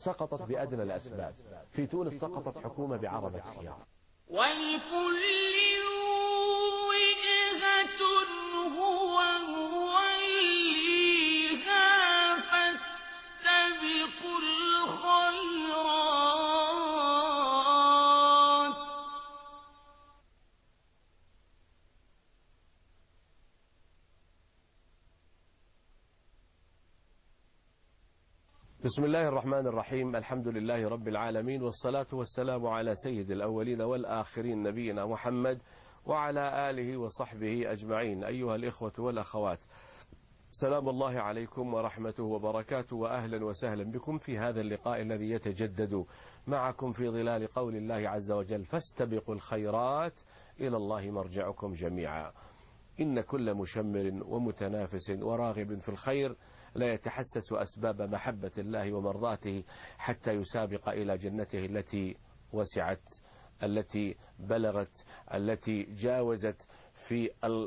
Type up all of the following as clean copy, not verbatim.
سقطت بأدنى الأسباب. في تونس سقطت حكومة بعربة خيار. ولكل وجهة هو موليها فاستبقوا الخيرات. بسم الله الرحمن الرحيم. الحمد لله رب العالمين، والصلاة والسلام على سيد الأولين والآخرين نبينا محمد وعلى آله وصحبه أجمعين. أيها الإخوة والأخوات، سلام الله عليكم ورحمته وبركاته، وأهلا وسهلا بكم في هذا اللقاء الذي يتجدد معكم في ظلال قول الله عز وجل: فاستبقوا الخيرات إلى الله مرجعكم جميعا. إن كل مشمر ومتنافس وراغب في الخير لا يتحسس أسباب محبة الله ومرضاته حتى يسابق إلى جنته التي وسعت، التي بلغت، التي جاوزت في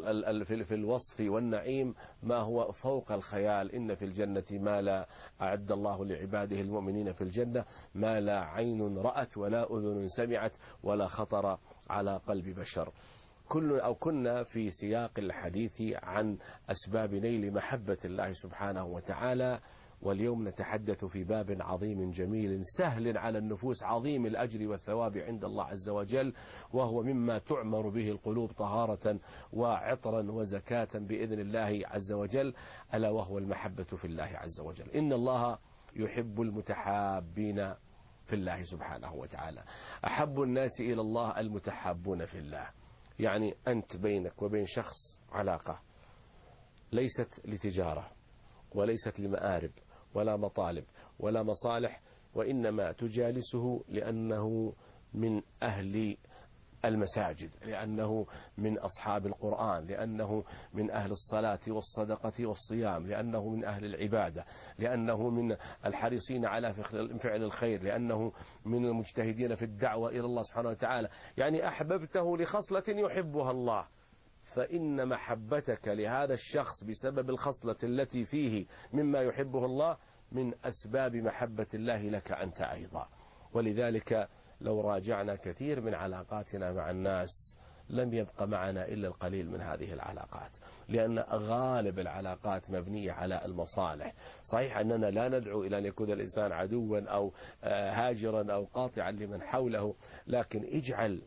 الوصف والنعيم ما هو فوق الخيال. إن في الجنة ما لا أعد الله لعباده المؤمنين في الجنة ما لا عين رأت ولا أذن سمعت ولا خطر على قلب بشر. كنا في سياق الحديث عن أسباب نيل محبة الله سبحانه وتعالى، واليوم نتحدث في باب عظيم جميل سهل على النفوس، عظيم الأجر والثواب عند الله عز وجل، وهو مما تعمر به القلوب طهارة وعطرا وزكاة بإذن الله عز وجل، ألا وهو المحبة في الله عز وجل. إن الله يحب المتحابين في الله سبحانه وتعالى. أحب الناس إلى الله المتحابون في الله. يعني أنت بينك وبين شخص علاقة ليست لتجارة وليست لمآرب ولا مطالب ولا مصالح، وإنما تجالسه لأنه من أهل المساجد، لأنه من أصحاب القرآن، لأنه من أهل الصلاة والصدقة والصيام، لأنه من أهل العبادة، لأنه من الحريصين على فعل الخير، لأنه من المجتهدين في الدعوة إلى الله سبحانه وتعالى. يعني أحببته لخصلة يحبها الله، فإن محبتك لهذا الشخص بسبب الخصلة التي فيه مما يحبه الله من أسباب محبة الله لك أنت أيضا. ولذلك لو راجعنا كثير من علاقاتنا مع الناس لم يبقى معنا إلا القليل من هذه العلاقات، لأن غالب العلاقات مبنية على المصالح. صحيح أننا لا ندعو إلى أن يكون الإنسان عدوا أو هاجرا أو قاطعا لمن حوله، لكن اجعل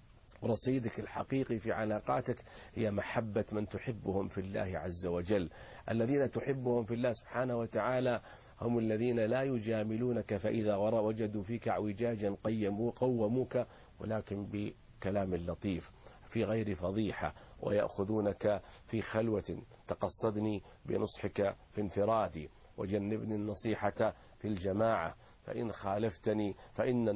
رصيدك الحقيقي في علاقاتك هي محبة من تحبهم في الله عز وجل. الذين تحبهم في الله سبحانه وتعالى هم الذين لا يجاملونك فإذا وجدوا فيك اعوجاجا قوموك، ولكن بكلام لطيف في غير فضيحة، ويأخذونك في خلوة: تقصدني بنصحك في انفرادي، وجنبني النصيحة في الجماعة، فإن خالفتني فإن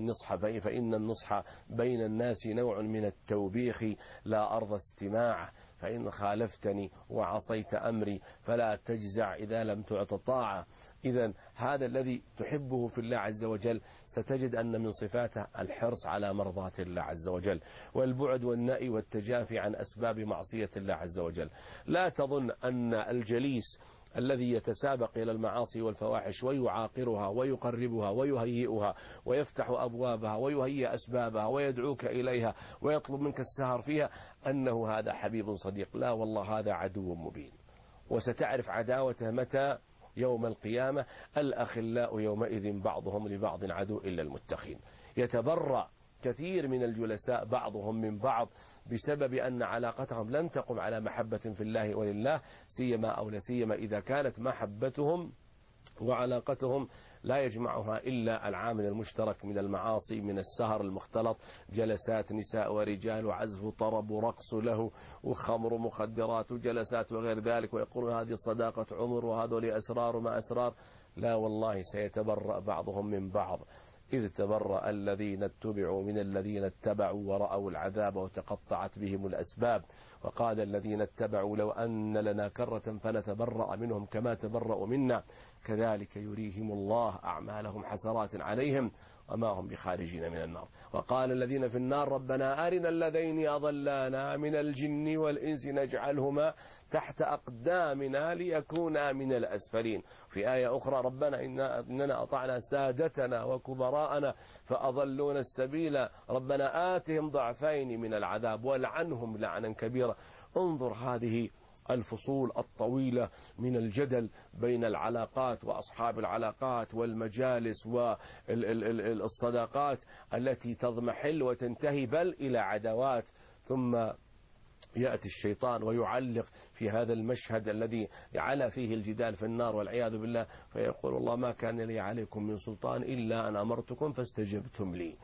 النصح بين الناس نوع من التوبيخ لا أرضى استماعه، فإن خالفتني وعصيت أمري فلا تجزع إذا لم تعط طاعة. إذا هذا الذي تحبه في الله عز وجل ستجد أن من صفاته الحرص على مرضاة الله عز وجل، والبعد والنأي والتجافي عن أسباب معصية الله عز وجل. لا تظن أن الجليس الذي يتسابق إلى المعاصي والفواحش ويعاقرها ويقربها ويهيئها ويفتح أبوابها ويهيئ أسبابها ويدعوك إليها ويطلب منك السهر فيها أنه هذا حبيب صديق. لا والله، هذا عدو مبين، وستعرف عداوته متى؟ يوم القيامة. الأخلاء يومئذ بعضهم لبعض عدو إلا المتقين. يتبرأ كثير من الجلساء بعضهم من بعض بسبب أن علاقتهم لم تقم على محبة في الله ولله، سيما أو لسيما إذا كانت محبتهم وعلاقتهم لا يجمعها إلا العامل المشترك من المعاصي، من السهر المختلط، جلسات نساء ورجال وعزف طرب ورقص له وخمر ومخدرات وجلسات وغير ذلك، ويقولون هذه صداقة عمر وهذول أسرار ما أسرار. لا والله، سيتبرأ بعضهم من بعض. إذ تبرأ الذين اتبعوا من الذين اتبعوا ورأوا العذاب وتقطعت بهم الأسباب، وقال الذين اتبعوا لو أن لنا كرة فنتبرأ منهم كما تبرأوا منا كذلك يريهم الله أعمالهم حسرات عليهم وما هم بخارجين من النار. وقال الذين في النار ربنا أرنا الذين أضلانا من الجن والإنس نجعلهما تحت أقدامنا ليكونا من الأسفلين. في آية أخرى ربنا إننا أطعنا سادتنا وكبراءنا فأضلونا السبيل ربنا آتهم ضعفين من العذاب والعنهم لعنا كبيرا. انظر هذه الفصول الطويلة من الجدل بين العلاقات وأصحاب العلاقات والمجالس والصداقات التي تضمحل وتنتهي بل إلى عداوات، ثم يأتي الشيطان ويعلق في هذا المشهد الذي على فيه الجدال في النار والعياذ بالله، فيقول الله ما كان لي عليكم من سلطان إلا أن أمرتكم فاستجبتم لي،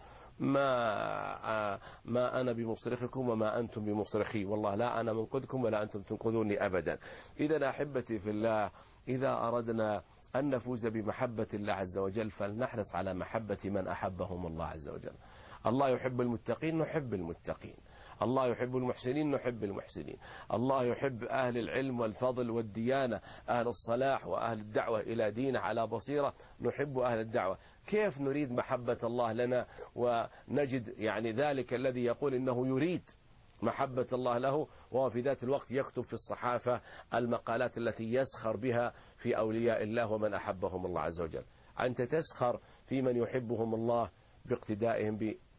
ما أنا بمصرخكم وما أنتم بمصرخي، والله لا أنا منقذكم ولا أنتم تنقذوني أبدا. إذا أحبتي في الله، إذا أردنا أن نفوز بمحبة الله عز وجل فلنحرص على محبة من أحبهم الله عز وجل. الله يحب المتقين نحب المتقين، الله يحب المحسنين نحب المحسنين، الله يحب أهل العلم والفضل والديانة، أهل الصلاح وأهل الدعوة إلى دينه على بصيرة نحب أهل الدعوة. كيف نريد محبة الله لنا ونجد يعني ذلك الذي يقول إنه يريد محبة الله له وهو في ذات الوقت يكتب في الصحافة المقالات التي يسخر بها في أولياء الله ومن أحبهم الله عز وجل؟ أنت تسخر في من يحبهم الله باقتدائهم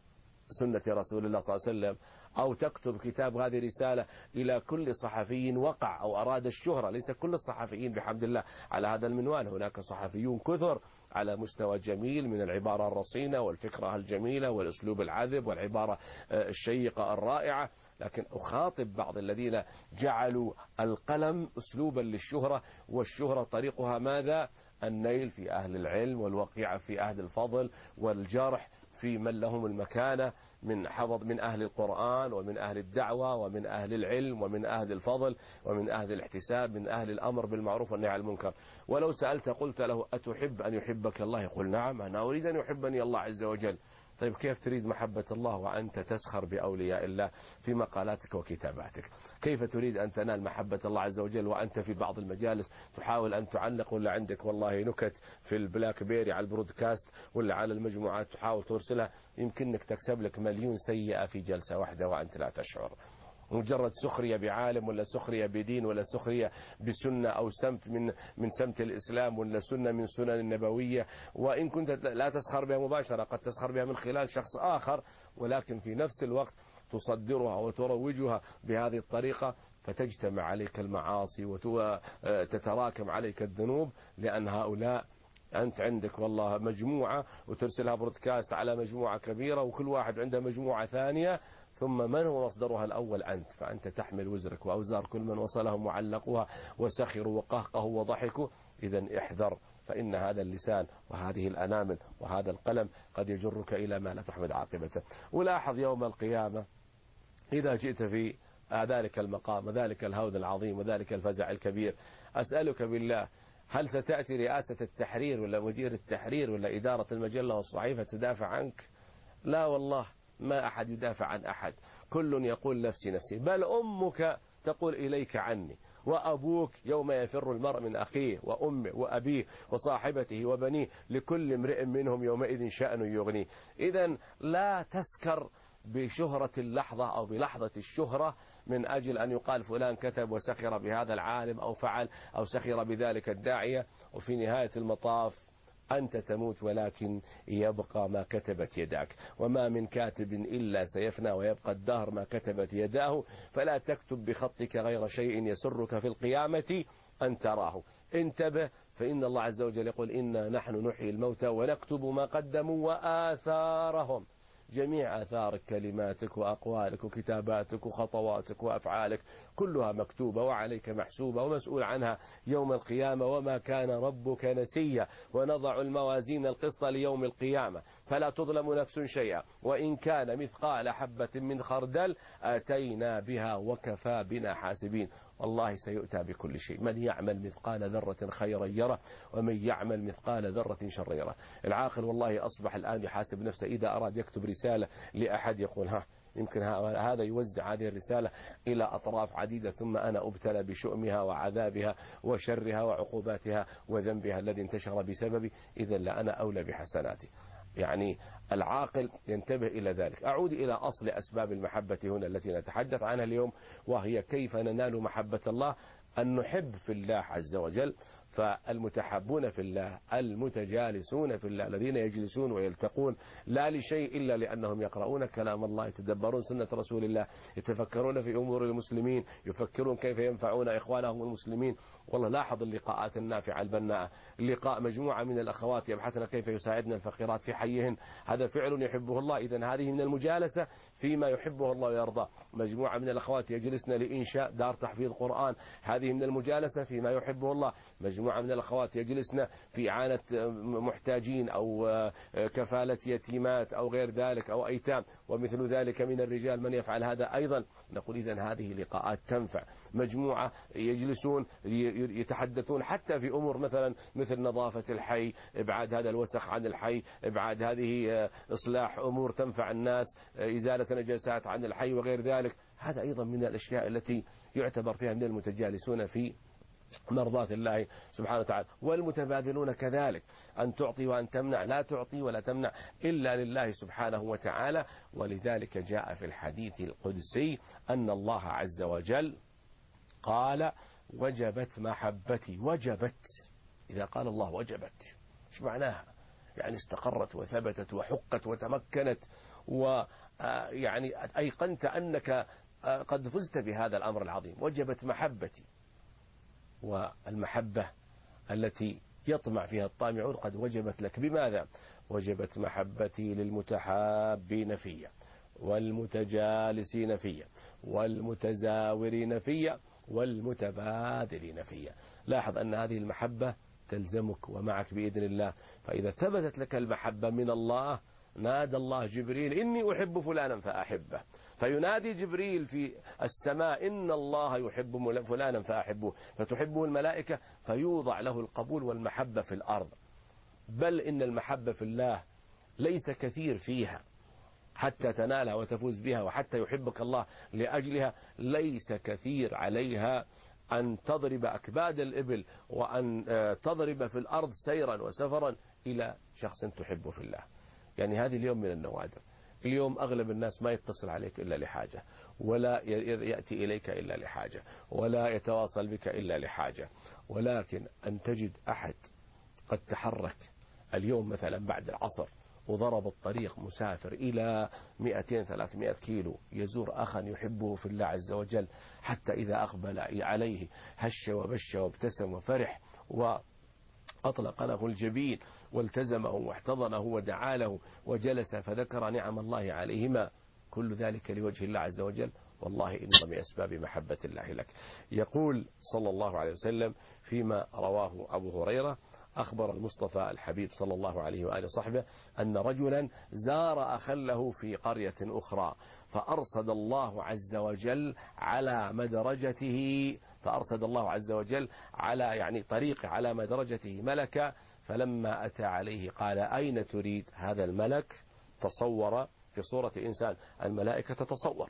بسنة رسول الله صلى الله عليه وسلم، أو تكتب كتاب هذه رسالة إلى كل صحفي وقع أو أراد الشهرة. ليس كل الصحفيين بحمد الله على هذا المنوال، هناك صحفيون كثر على مستوى جميل من العبارة الرصينة والفكرة الجميلة والأسلوب العذب والعبارة الشيقة الرائعة، لكن أخاطب بعض الذين جعلوا القلم أسلوبا للشهرة، والشهرة طريقها ماذا؟ النيل في أهل العلم والوقيعة في أهل الفضل والجرح في من لهم المكانة من أهل القرآن ومن أهل الدعوة ومن أهل العلم ومن أهل الفضل ومن أهل الاحتساب من أهل الأمر بالمعروف والنهي عن المنكر. ولو سألت قلت له أتحب أن يحبك الله؟ يقول نعم أنا أريد أن يحبني الله عز وجل. طيب كيف تريد محبة الله وأنت تسخر بأولياء الله في مقالاتك وكتاباتك؟ كيف تريد أن تنال محبة الله عز وجل وأنت في بعض المجالس تحاول أن تعلق ولا عندك والله نكت في البلاك بيري على البرودكاست ولا على المجموعات تحاول ترسلها، يمكنك تكسب لك مليون سيئة في جلسة واحدة وأنت لا تشعر. مجرد سخرية بعالم ولا سخرية بدين ولا سخرية بسنة أو سمت من سمت الإسلام ولا سنة من سنن النبوية، وإن كنت لا تسخر بها مباشرة قد تسخر بها من خلال شخص آخر، ولكن في نفس الوقت تصدرها وتروجها بهذه الطريقة، فتجتمع عليك المعاصي وتتراكم عليك الذنوب، لأن هؤلاء أنت عندك والله مجموعة وترسلها برودكاست على مجموعة كبيرة وكل واحد عنده مجموعة ثانية، ثم من هو مصدرها الأول؟ أنت، فأنت تحمل وزرك وأوزار كل من وصلهم وعلقوها وسخروا وقهقهوا وضحكوا. إذا احذر، فإن هذا اللسان وهذه الأنامل وهذا القلم قد يجرك إلى ما لا تحمد عاقبته. ولاحظ يوم القيامة إذا جئت في ذلك المقام وذلك الهول العظيم وذلك الفزع الكبير، أسألك بالله هل ستأتي رئاسة التحرير ولا مدير التحرير ولا إدارة المجلة والصحيفة تدافع عنك؟ لا والله، ما أحد يدافع عن أحد، كل يقول نفسي نفسي، بل أمك تقول إليك عني، وأبوك يوم يفر المرء من أخيه وأمه وأبيه وصاحبته وبنيه لكل امرئ منهم يومئذ شأن يغنيه. إذن لا تسكر بشهرة اللحظة أو بلحظة الشهرة من أجل أن يقال فلان كتب وسخر بهذا العالم أو فعل أو سخر بذلك الداعية، وفي نهاية المطاف أنت تموت ولكن يبقى ما كتبت يداك، وما من كاتب إلا سيفنى ويبقى الدهر ما كتبت يداه، فلا تكتب بخطك غير شيء يسرك في القيامة أن تراه. انتبه، فإن الله عز وجل يقول إنا نحن نحيي الموتى ونكتب ما قدموا وآثارهم، جميع آثارك كلماتك وأقوالك وكتاباتك وخطواتك وأفعالك كلها مكتوبة وعليك محسوبة ومسؤول عنها يوم القيامة. وما كان ربك نسيا، ونضع الموازين القسط ليوم القيامة فلا تظلم نفس شيئا، وإن كان مثقال حبة من خردل آتينا بها وكفى بنا حاسبين. والله سيؤتى بكل شيء، من يعمل مثقال ذرة خيرا يره ومن يعمل مثقال ذرة شرا يره. العاقل والله أصبح الآن يحاسب نفسه، إذا أراد يكتب رسالة لأحد يقول ها يمكن هذا يوزع هذه الرسالة إلى أطراف عديدة، ثم أنا أبتلى بشؤمها وعذابها وشرها وعقوباتها وذنبها الذي انتشر بسببي، إذا لأنا أولى بحسناتي. يعني العاقل ينتبه إلى ذلك. أعود إلى أصل أسباب المحبة هنا التي نتحدث عنها اليوم، وهي كيف ننال محبة الله. أن نحب في الله عز وجل. فالمتحبون في الله المتجالسون في الله الذين يجلسون ويلتقون لا لشيء إلا لأنهم يقرؤون كلام الله، يتدبرون سنة رسول الله، يتفكرون في أمور المسلمين، يفكرون كيف ينفعون إخوانهم المسلمين. والله لاحظ اللقاءات النافعة البناءة، اللقاء مجموعة من الأخوات يبحثن كيف يساعدن الفقيرات في حيهن، هذا فعل يحبه الله. إذن هذه من المجالسة فيما يحبه الله ويرضى. مجموعة من الأخوات يجلسن لإنشاء دار تحفيظ قرآن، هذه من المجالسة فيما يحبه الله. مجموعة من الأخوات يجلسن في إعانة محتاجين أو كفالة يتيمات أو غير ذلك أو أيتام، ومثل ذلك من الرجال من يفعل هذا أيضا. نقول إذن هذه لقاءات تنفع. مجموعة يجلسون يتحدثون حتى في أمور مثل نظافة الحي، إبعاد هذا الوسخ عن الحي، إبعاد هذه إصلاح أمور تنفع الناس، إزالة نجاسات عن الحي وغير ذلك. هذا أيضا من الأشياء التي يعتبر فيها من المتجالسون في مرضاة الله سبحانه وتعالى. والمتبادلون كذلك، أن تعطي وأن تمنع، لا تعطي ولا تمنع إلا لله سبحانه وتعالى. ولذلك جاء في الحديث القدسي أن الله عز وجل قال وجبت محبتي. وجبت، إذا قال الله وجبت ايش معناها؟ يعني استقرت وثبتت وحقت وتمكنت، ويعني أيقنت أنك قد فزت بهذا الأمر العظيم. وجبت محبتي. والمحبة التي يطمع فيها الطامعون قد وجبت لك. بماذا؟ وجبت محبتي للمتحابين فيا والمتجالسين فيا والمتزاورين فيا والمتبادلين فيا. لاحظ أن هذه المحبة تلزمك ومعك بإذن الله. فإذا ثبتت لك المحبة من الله، نادى الله جبريل إني أحب فلانا فأحبه، فينادي جبريل في السماء إن الله يحب فلانا فأحبه، فتحبه الملائكة، فيوضع له القبول والمحبة في الأرض. بل إن المحبة في الله ليس كثير فيها حتى تنالها وتفوز بها وحتى يحبك الله لأجلها، ليس كثير عليها أن تضرب أكباد الإبل وأن تضرب في الأرض سيرا وسفرا إلى شخص تحبه في الله. يعني هذه اليوم من النوادر. اليوم أغلب الناس ما يتصل عليك إلا لحاجة، ولا يأتي إليك إلا لحاجة، ولا يتواصل بك إلا لحاجة. ولكن أن تجد أحد قد تحرك اليوم مثلا بعد العصر وضرب الطريق مسافر إلى 200-300 كيلو يزور أخا يحبه في الله عز وجل، حتى إذا أقبل عليه هش وبش وابتسم وفرح وأطلق له الجبين والتزمه واحتضنه ودعا له وجلس فذكر نعم الله عليهما، كل ذلك لوجه الله عز وجل. والله إن من أسباب محبة الله لك. يقول صلى الله عليه وسلم فيما رواه أبو هريرة: أخبر المصطفى الحبيب صلى الله عليه وآله وصحبه أن رجلا زار أخا له في قرية أخرى، فأرصد الله عز وجل على مدرجته، فأرصد الله عز وجل على طريق على مدرجته ملكا، فلما أتى عليه قال: أين تريد؟ هذا الملك تصور في صورة إنسان، الملائكة تتصور.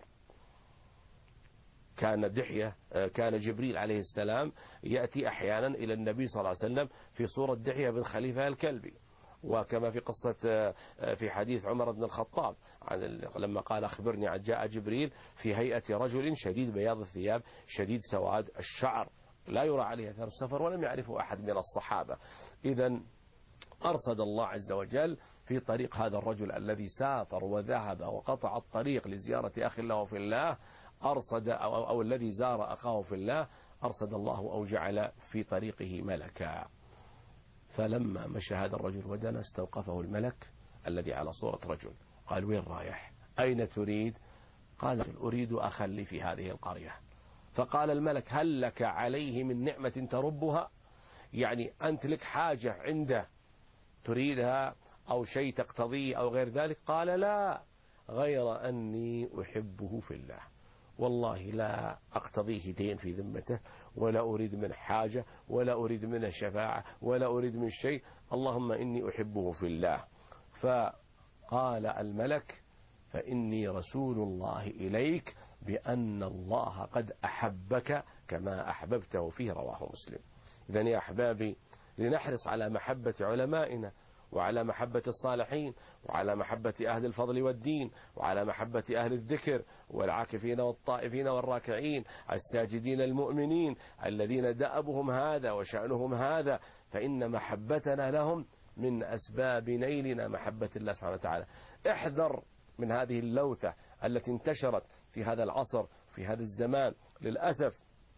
كان جبريل عليه السلام يأتي أحيانا إلى النبي صلى الله عليه وسلم في صورة دحية بن خليفة الكلبي، وكما في قصة في حديث عمر بن الخطاب لما قال: أخبرني عن جاء جبريل في هيئة رجل شديد بياض الثياب شديد سواد الشعر لا يرى عليه أثر السفر ولم يعرفه أحد من الصحابة. إذن أرصد الله عز وجل في طريق هذا الرجل الذي سافر وذهب وقطع الطريق لزيارة أخ له في الله، أرصد أو الذي زار أخاه في الله، أرصد الله أو جعل في طريقه ملكا. فلما مشى هذا الرجل ودنا استوقفه الملك الذي على صورة رجل، قال: وين رايح؟ أين تريد؟ قال: أريد أخا لي في هذه القرية. فقال الملك: هل لك عليه من نعمة تربها؟ يعني أنت لك حاجة عنده تريدها أو شيء تقتضيه أو غير ذلك؟ قال: لا، غير أني أحبه في الله، والله لا أقتضيه دين في ذمته، ولا أريد من حاجة، ولا أريد منه شفاعة، ولا أريد من شيء، اللهم إني أحبه في الله. فقال الملك: فإني رسول الله إليك بأن الله قد أحبك كما أحببته فيه، رواه مسلم. إذن يا أحبابي، لنحرص على محبة علمائنا، وعلى محبة الصالحين، وعلى محبة أهل الفضل والدين، وعلى محبة أهل الذكر والعاكفين والطائفين والراكعين الساجدين المؤمنين الذين دأبهم هذا وشأنهم هذا، فإن محبتنا لهم من أسباب نيلنا محبة الله سبحانه وتعالى. احذر من هذه اللوثة التي انتشرت في هذا العصر في هذا الزمان للأسف،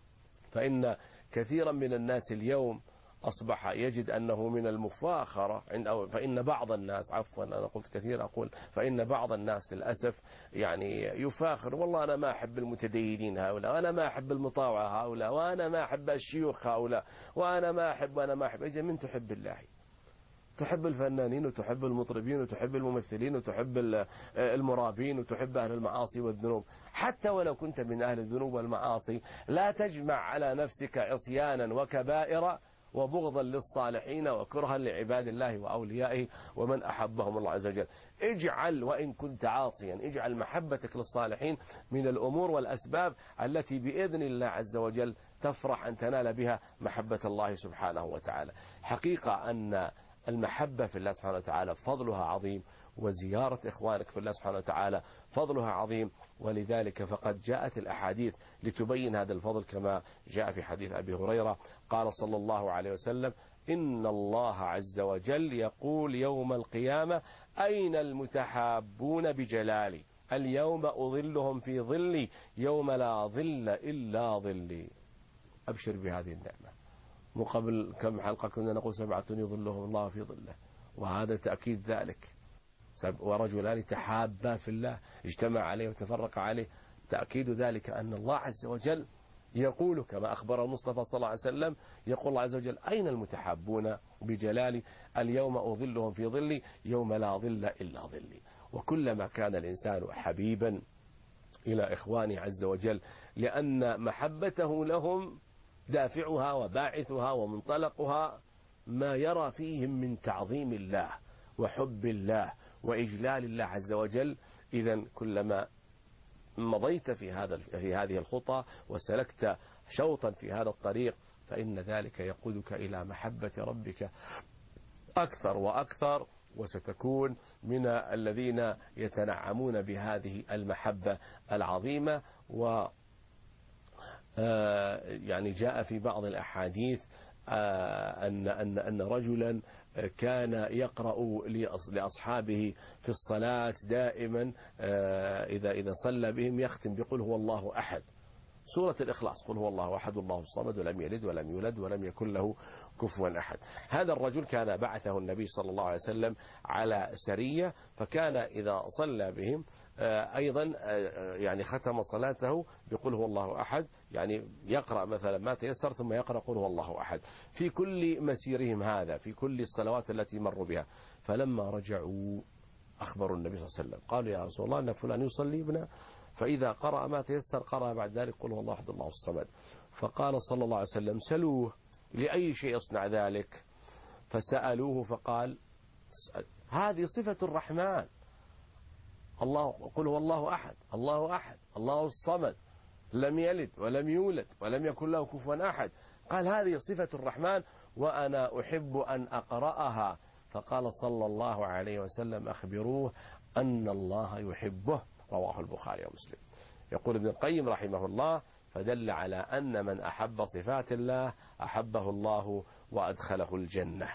فإن كثيرا من الناس اليوم أصبح يجد أنه من المفاخرة، فإن بعض الناس، عفوا أنا قلت كثير، أقول فإن بعض الناس للأسف يعني يفاخر، والله أنا ما أحب المتدينين هؤلاء، وأنا ما أحب المطاوعة هؤلاء، وأنا ما أحب الشيوخ هؤلاء، وأنا ما أحب. إذا من تحب الله؟ تحب الفنانين وتحب المطربين وتحب الممثلين وتحب المرابين وتحب أهل المعاصي والذنوب. حتى ولو كنت من أهل الذنوب والمعاصي لا تجمع على نفسك عصيانا وكبائر وبغضا للصالحين وكرها لعباد الله وأوليائه ومن أحبهم الله عز وجل. اجعل وإن كنت عاصيا، اجعل محبتك للصالحين من الأمور والأسباب التي بإذن الله عز وجل تفرح أن تنال بها محبة الله سبحانه وتعالى. حقيقة أن المحبة في الله سبحانه وتعالى فضلها عظيم، وزيارة إخوانك في الله سبحانه وتعالى فضلها عظيم، ولذلك فقد جاءت الأحاديث لتبين هذا الفضل، كما جاء في حديث أبي هريرة قال صلى الله عليه وسلم: إن الله عز وجل يقول يوم القيامة: أين المتحابون بجلالي؟ اليوم أظلهم في ظلي يوم لا ظل إلا ظلي. أبشر بهذه النعمة. وقبل كم حلقة كنا نقول 7 يظلهم الله في ظله، وهذا تأكيد ذلك. ورجلان تحابا في الله اجتمع عليه وتفرق عليه، تأكيد ذلك أن الله عز وجل يقول كما أخبر المصطفى صلى الله عليه وسلم، يقول الله عز وجل: أين المتحابون بجلالي؟ اليوم أظلهم في ظلي يوم لا ظل إلا ظلي. وكلما كان الإنسان حبيبا إلى إخوانه عز وجل، لأن محبته لهم دافعها وباعثها ومنطلقها ما يرى فيهم من تعظيم الله وحب الله وإجلال الله عز وجل. إذن كلما مضيت في هذه الخطى وسلكت شوطا في هذا الطريق، فإن ذلك يقودك إلى محبة ربك أكثر وأكثر، وستكون من الذين يتنعمون بهذه المحبة العظيمة. يعني جاء في بعض الأحاديث أن رجلا كان يقرأ لأصحابه في الصلاة دائما إذا صلى بهم يختم بقل هو الله أحد، سورة الإخلاص، قل هو الله أحد الله الصمد ولم يلد ولم يولد ولم يكن له كفوا أحد. هذا الرجل كان بعثه النبي صلى الله عليه وسلم على سرية، فكان إذا صلى بهم أيضا يعني ختم صلاته بقل هو الله أحد، يعني يقرأ مثلا ما تيسر ثم يقرأ قل هو الله أحد في كل مسيرهم هذا، في كل الصلوات التي مروا بها. فلما رجعوا أخبروا النبي صلى الله عليه وسلم، قالوا: يا رسول الله إن فلان يصلي بنا، فإذا قرأ ما تيسر قرأ بعد ذلك قل هو الله أحد الله الصمد. فقال صلى الله عليه وسلم: سلوه لأي شيء يصنع ذلك؟ فسألوه فقال: هذه صفة الرحمن، الله قل هو الله أحد الله أحد الله الصمد لم يلد ولم يولد ولم يكن له كفوا أحد. قال: هذه صفة الرحمن وأنا أحب أن أقرأها. فقال صلى الله عليه وسلم: أخبروه أن الله يحبه، رواه البخاري ومسلم. يقول ابن القيم رحمه الله: فدل على أن من أحب صفات الله أحبه الله وأدخله الجنة.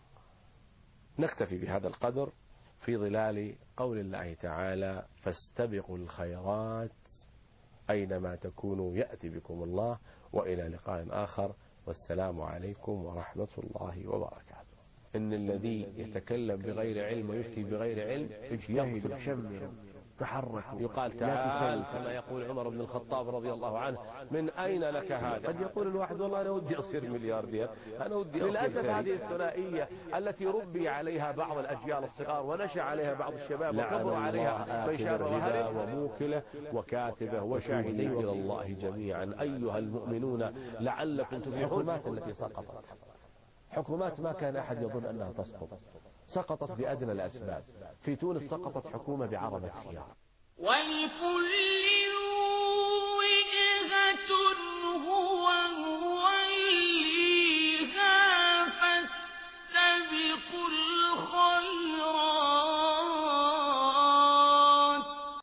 نكتفي بهذا القدر في ظلال قول الله تعالى: فاستبقوا الخيرات أينما تكونوا يأتي بكم الله. وإلى لقاء آخر، والسلام عليكم ورحمة الله وبركاته. إن الذي يتكلم بغير علم ويفتي بغير علم اجتهدوا شمروا تحركوا. يقال تعال كما يقول عمر بن الخطاب رضي الله عنه: من أين لك هذا؟ قد يقول الواحد: والله أنا ودي أصير ملياردير، أنا ودي أصير. للأسف هذه الثنائية التي ربي عليها بعض الأجيال الصغار ونشأ عليها بعض الشباب وكبر عليها من شاب وموكله وكاتبه وشاهديه إلى الله جميعا أيها المؤمنون لعلكم تفلحون. الحكومات التي سقطت، حكومات ما كان أحد يظن أنها تسقط، سقطت بأدنى الأسباب. في تونس سقطت حكومة بعربة خيار. ولكل